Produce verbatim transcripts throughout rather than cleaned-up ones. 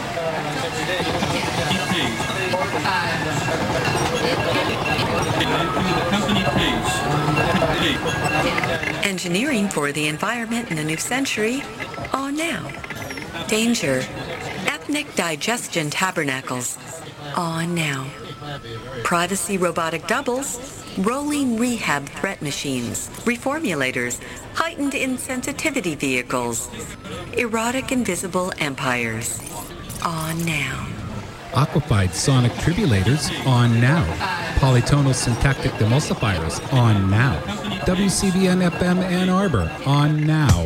Engineering for the environment in the new century, on now. Danger. Ethnic digestion tabernacles, on now. Privacy robotic doubles, rolling rehab threat machines, reformulators, heightened insensitivity vehicles, erotic invisible empires, on now. Aquafied sonic tribulators, on now. Polytonal syntactic demulsifiers, on now. W C B N F M Ann Arbor, on now.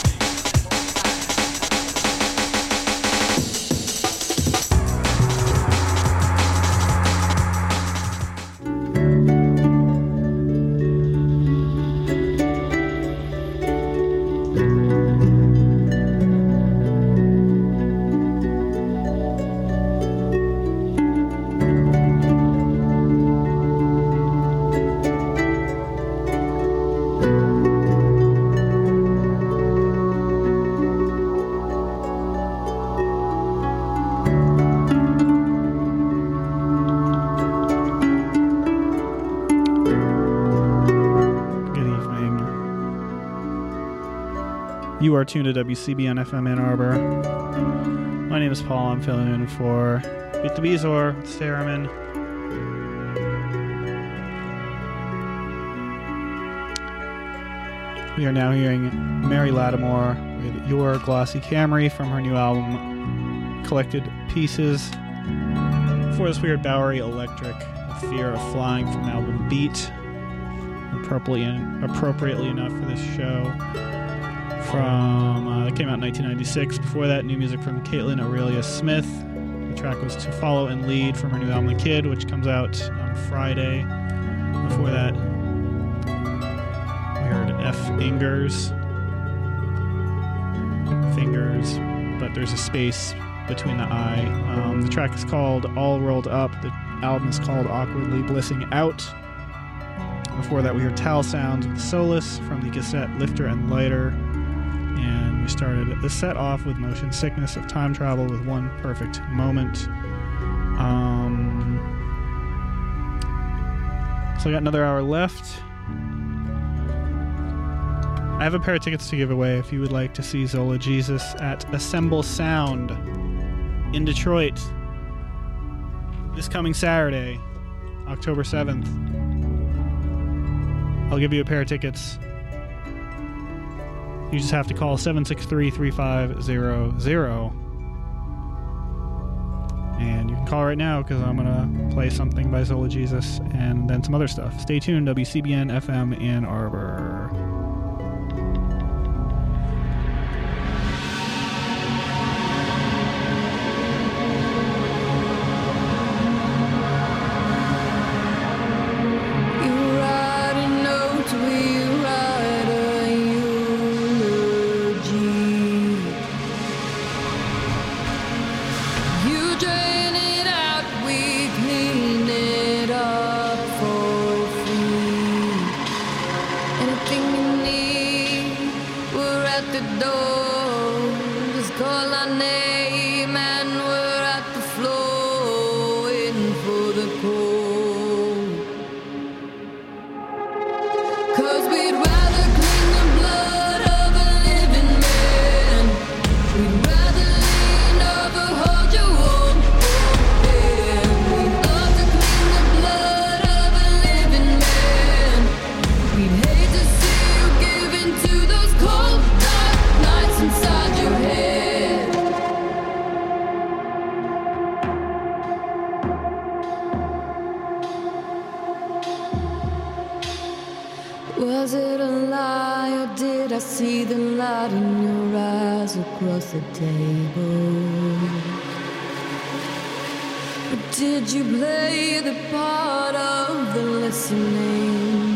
You are tuned to W C B N F M Ann Arbor. My name is Paul. I'm filling in for Beat the Beezor with Stairman. We are now hearing Mary Lattimore with Your Glossy Camry from her new album Collected Pieces. Before this, we heard Bowery Electric with Fear of Flying from the album Beat. Appropriately, appropriately enough for this show. From uh, that came out in nineteen ninety-six. Before that, new music from Caitlin Aurelia Smith. The track was To Follow and Lead from her new album The Kid, which comes out on Friday. Before that, we heard F. Ingers. Fingers, but there's a space between the I. Um, the track is called All Rolled Up. The album is called Awkwardly Blissing Out. Before that, we heard Tal Sounds with Solace from the cassette Lifter and Lighter. And we started the set off with Motion Sickness of Time Travel with One Perfect Moment. Um, so I got another hour left. I have a pair of tickets to give away if you would like to see Zola Jesus at Assemble Sound in Detroit this coming Saturday, October seventh. I'll give you a pair of tickets. You just have to call seven six three, three five zero zero. And you can call right now because I'm going to play something by Zola Jesus and then some other stuff. Stay tuned, W C B N F M Ann Arbor. Was it a lie, or did I see the light in your eyes across the table? Or did you play the part of the listening?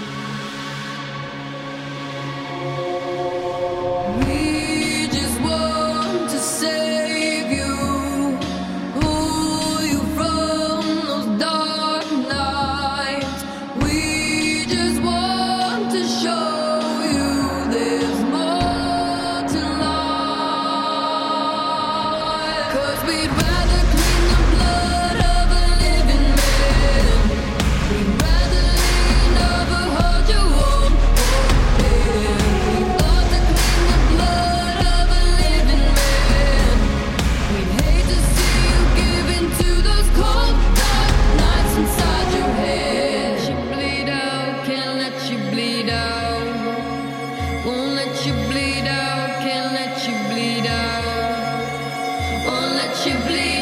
We just want to save you, pull you from those dark nights. We just want to show you there's more to life. 'Cause we we'd rather clean the blood of a living man. We'd rather lean over, hold your warm, warm hand. We'd love to clean the blood of a living man. We'd hate to see you give into those cold, dark nights inside your head. She bleed out, can't let you bleed out. Won't let you bleed out, can't let you bleed out. Won't let you bleed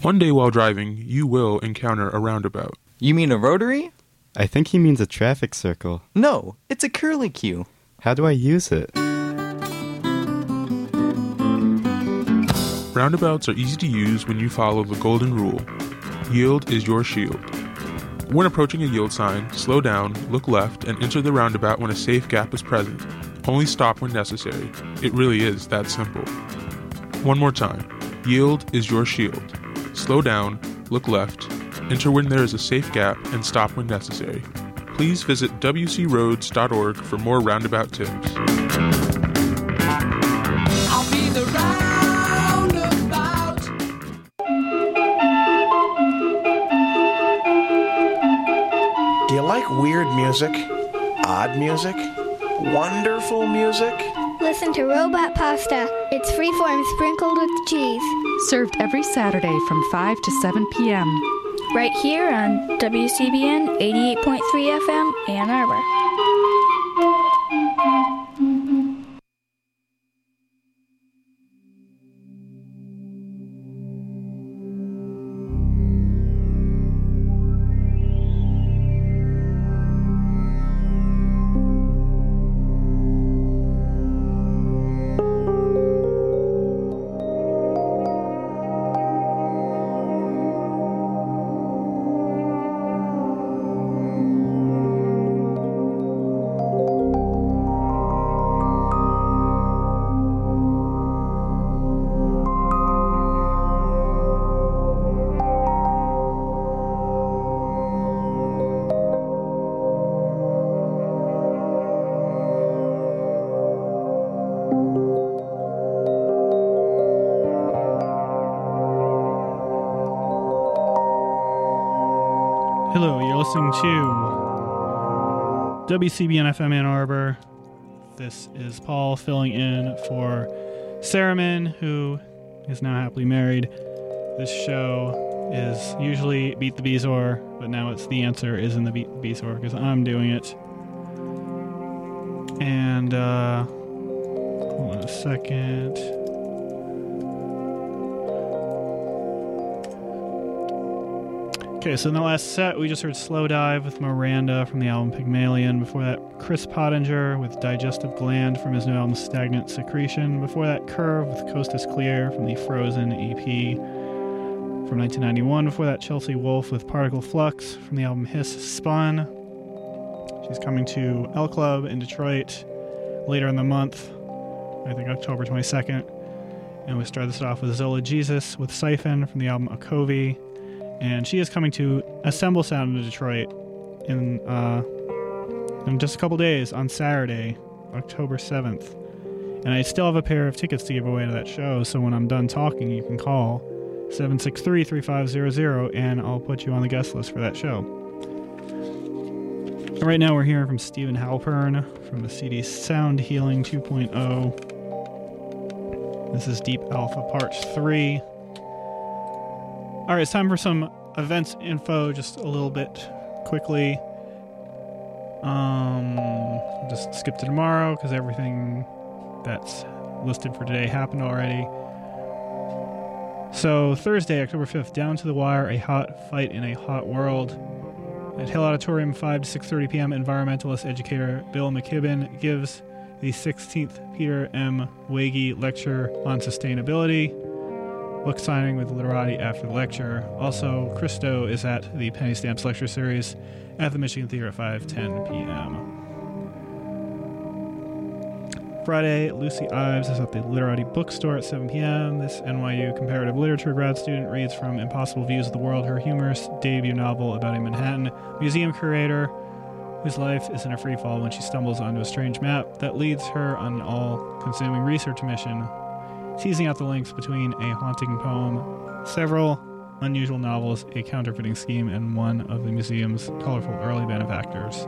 One day while driving, you will encounter a roundabout. You mean a rotary? I think he means a traffic circle. No, it's a curlicue. How do I use it? Roundabouts are easy to use when you follow the golden rule. Yield is your shield. When approaching a yield sign, slow down, look left, and enter the roundabout when a safe gap is present. Only stop when necessary. It really is that simple. One more time. Yield is your shield. Slow down, look left, enter when there is a safe gap, and stop when necessary. Please visit w c roads dot org for more roundabout tips. I'll be the roundabout. Do you like weird music? Odd music? Wonderful music? Listen to Robot Pasta. It's freeform sprinkled with cheese. Served every Saturday from five to seven p.m. Right here on W C B N eighty-eight point three F M, Ann Arbor. Hello, you're listening to W C B N F M Ann Arbor. This is Paul filling in for Saramin, who is now happily married. This show is usually Beat the Beezor, but now it's The Answer is in the Beat the Beezor because I'm doing it. And, uh, hold on a second. Okay, so in the last set, we just heard Slow Dive with Miranda from the album Pygmalion. Before that, Chris Pottinger with Digestive Gland from his new album Stagnant Secretion. Before that, Curve with Coast is Clear from the Frozen E P from nineteen ninety-one. Before that, Chelsea Wolfe with Particle Flux from the album Hiss Spun. She's coming to L Club in Detroit later in the month, I think October twenty-second. And we started this off with Zola Jesus with Siphon from the album Akovi. And she is coming to Assemble Sound in Detroit in uh, in just a couple days on Saturday, October seventh. And I still have a pair of tickets to give away to that show, so when I'm done talking, you can call seven six three, three five zero zero and I'll put you on the guest list for that show. And right now we're hearing from Stephen Halpern from the C D Sound Healing two point oh. This is Deep Alpha Part three. All right, it's time for some events info, just a little bit quickly. Um, I'll just skip to tomorrow because everything that's listed for today happened already. So Thursday, October fifth, Down to the Wire, a hot fight in a hot world. At Hill Auditorium, five to six thirty p.m., environmentalist educator Bill McKibben gives the sixteenth Peter M. Wege Lecture on Sustainability. Book signing with Literati after the lecture. Also, Christo is at the Penny Stamps Lecture Series at the Michigan Theater at five ten p.m. Friday, Lucy Ives is at the Literati Bookstore at seven p.m. This N Y U comparative literature grad student reads from Impossible Views of the World, her humorous debut novel about a Manhattan museum curator whose life is in a free fall when she stumbles onto a strange map that leads her on an all-consuming research mission, teasing out the links between a haunting poem, several unusual novels, a counterfeiting scheme, and one of the museum's colorful early benefactors.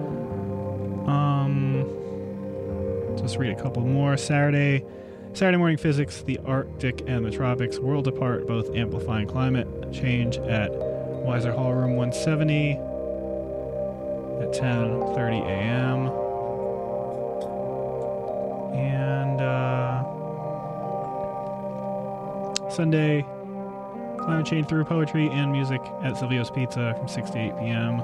Um, just read a couple more. Saturday, Saturday Morning Physics, the Arctic and the Tropics, World Apart, both amplifying climate change at Weiser Hall Room one seventy at ten thirty a.m. And, uh, Sunday, Climate Change Through Poetry and Music at Silvio's Pizza from six to eight p.m.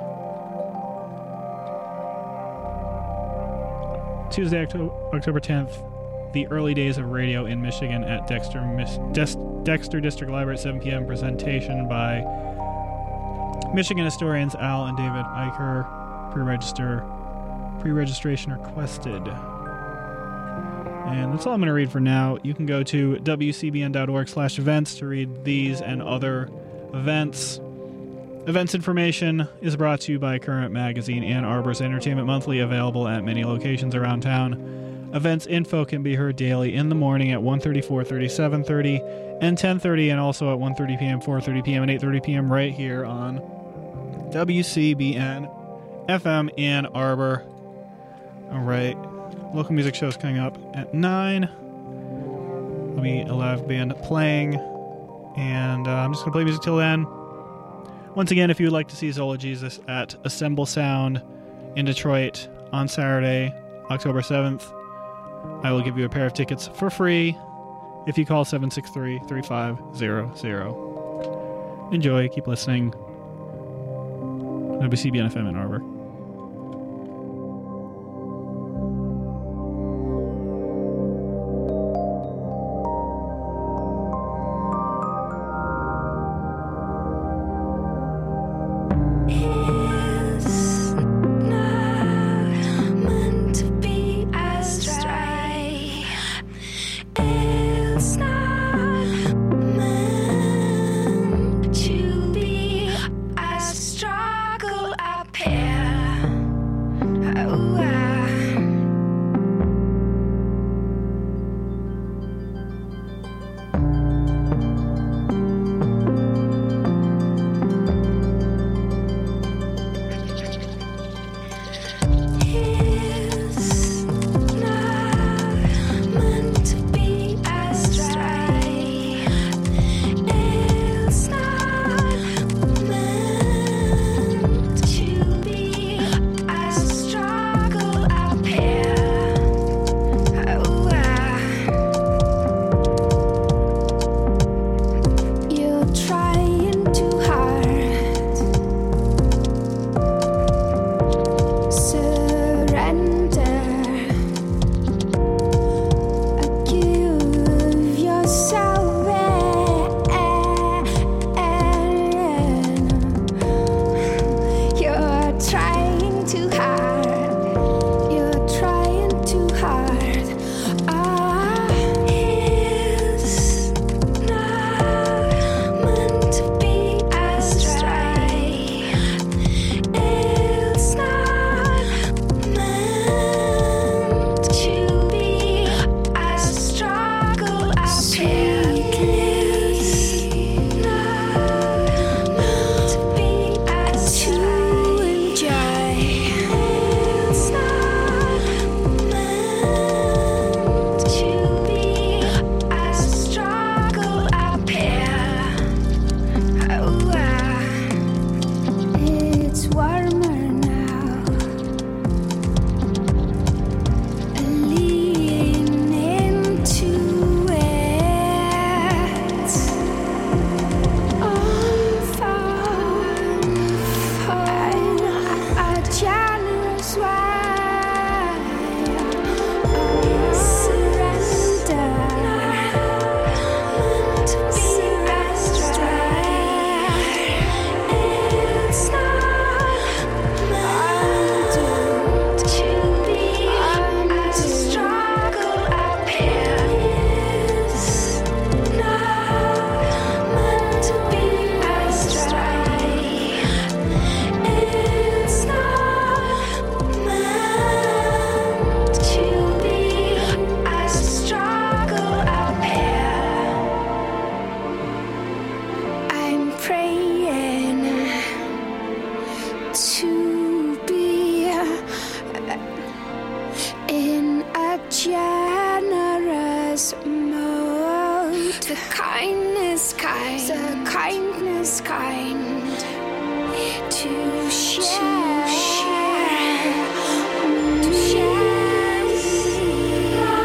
Tuesday, October, October tenth, the early days of radio in Michigan at Dexter, Mis- Des- Dexter District Library at seven p.m. Presentation by Michigan historians Al and David Eicher. Pre-register, pre-registration requested. And that's all I'm going to read for now. You can go to w c b n dot org slash events to read these and other events. Events information is brought to you by Current Magazine, Ann Arbor's Entertainment Monthly, available at many locations around town. Events info can be heard daily in the morning at one thirty, four thirty, seven thirty, and ten thirty, and also at one thirty p.m., four thirty p.m., and eight thirty p.m. right here on W C B N F M Ann Arbor. All right. Local music shows coming up at nine. There'll be a live band playing, and uh, I'm just going to play music till then. Once again, if you would like to see Zola Jesus at Assemble Sound in Detroit on Saturday, October seventh, I will give you a pair of tickets for free if you call seven six three, three five zero zero. Enjoy. Keep listening. W C B N F M Ann Arbor.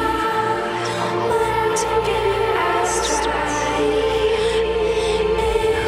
To be as dry.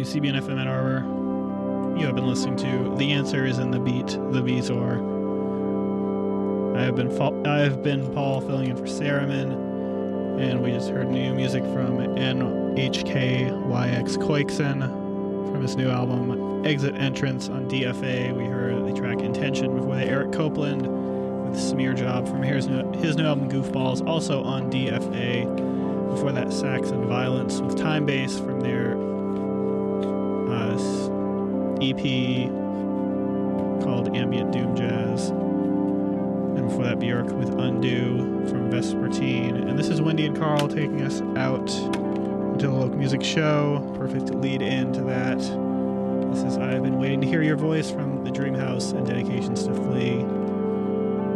W C B N F M Ann Arbor. You have been listening to The Answer is in the Beat, the Beator. I have been fa- I have been Paul filling in for Saraman, and we just heard new music from N H K Y X Koiksen from his new album Exit Entrance on D F A. We heard the track Intention before that, Eric Copeland with Smear Job from his new, his new album Goofballs, also on D F A. Before that, Saxon Violence with Time Bass from their uh, E P called Ambient Doom Jazz. And before that, Björk with Undo from Vespertine. And this is Wendy and Carl taking us out into the local music show. Perfect lead in to that. This is I've Been Waiting to Hear Your Voice from The Dream House and Dedications to Flea.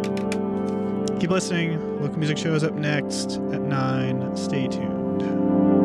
Keep listening. Local music show is up next at nine. Stay tuned.